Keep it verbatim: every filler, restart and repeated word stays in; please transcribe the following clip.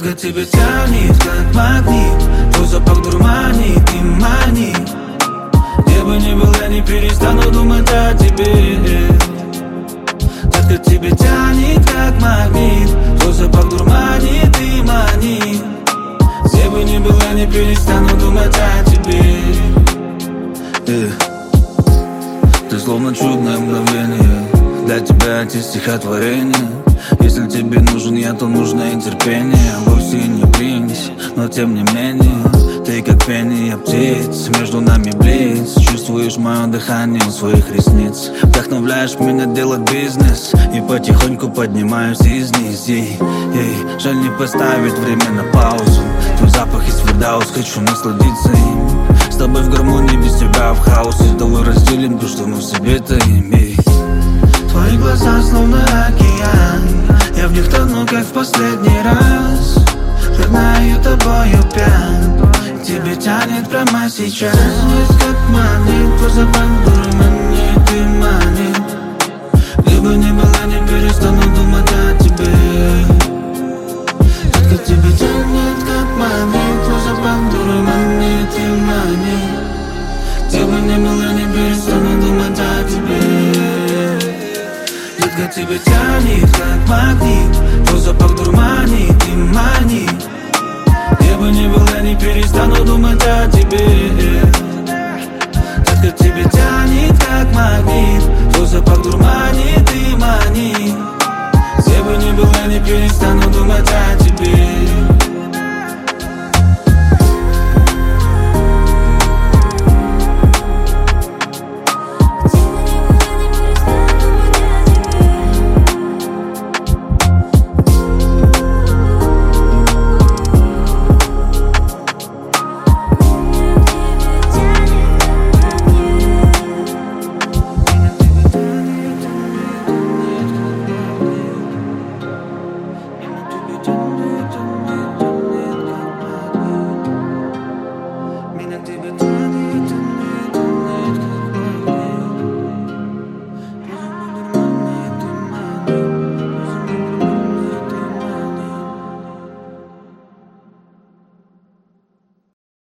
Детка, тебя тянет, как магнит, твой запах дурманит и манит. Где бы ни был, я не перестану думать о тебе. Детка, тебя тянет, как магнит, твой запах дурманит и манит. Где бы ни был, я не перестану думать о тебе. yeah. Ты словно чудное мгновение, для тебя эти стихотворения. Если тебе нужен я, то нужно и терпение. Вовсе не принес, но тем не менее ты как пение птиц, между нами блиц. Чувствуешь мое дыхание у своих ресниц. Вдохновляешь меня делать бизнес, и потихоньку поднимаюсь из низ. Ей, ей, жаль не поставить время на паузу. Твой запах из Фирдаус, хочу насладиться им. С тобой в гармонии, без тебя в хаосе. Давай разделим то, что мы в себе таим. Ей. Твои глаза словно океан, я в них тону, как в последний раз. Знаю, тобою пьян, тебе тянет прямо сейчас. Есть как магнит, твой запах дурманит и манит. Где бы ни была, не перестану думать о тебе. Детка, тебе тянет как магнит, твой запах дурманит и манит. Где бы ни была, не перестану думать о тебе. Детка, тебя тянет, как магнит, твой запах дурманит и манит. Где бы ни был, я не перестану думать о тебе. Детка, тебя тянет, как магнит, твой запах дурманит и манит. Где бы ни был, я не перестану думать о тебе. Меня тебе тянет.